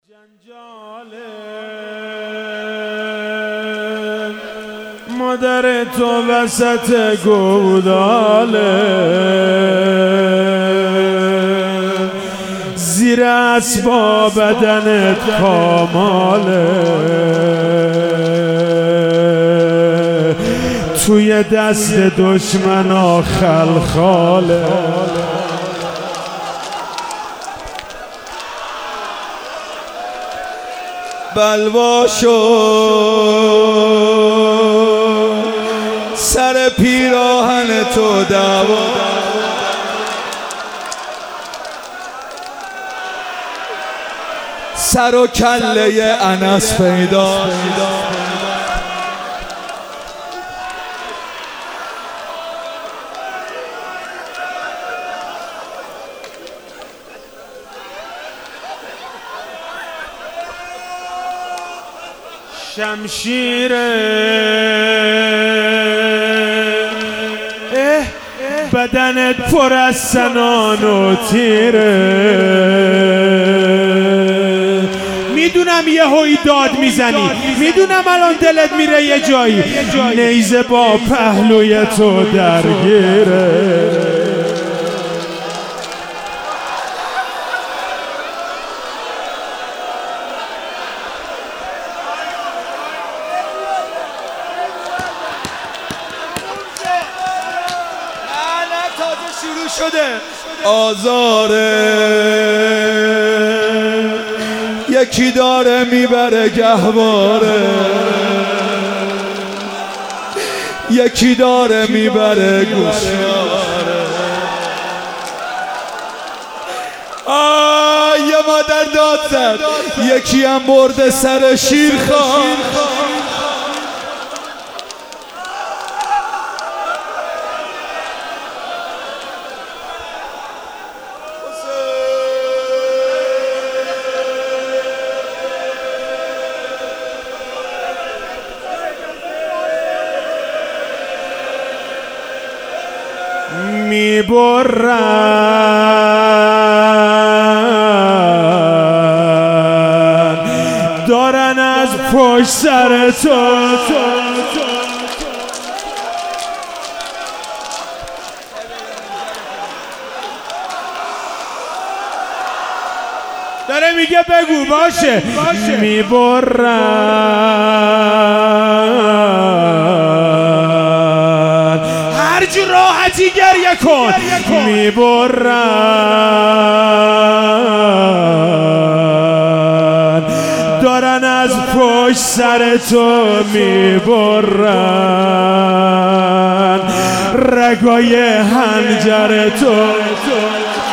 جنجاله مادر تو وسط گوداله زیر اسباب بدنت پاماله توی دست دشمنا خلخاله بلوا شد سر پیراهن تو دعوا سر و کله انس پیدا شمشیره بدنت پر از سنان و تیره میدونم یه هوی داد میزنی میدونم الان دلت میره یه جایی نیزه با پهلوی تو درگیره شروع شده آزاره یکی داره میبره گهواره یکی داره میبره گوشواره یه مادر داد زد یکی هم برده سر شیرخوار میبرن دارن از پشت سر تو داره میگه بگو باشه میبرن هر جو راحتی گریه کن میبرن دارن از پشت سر تو میبرن رگای حنجر تو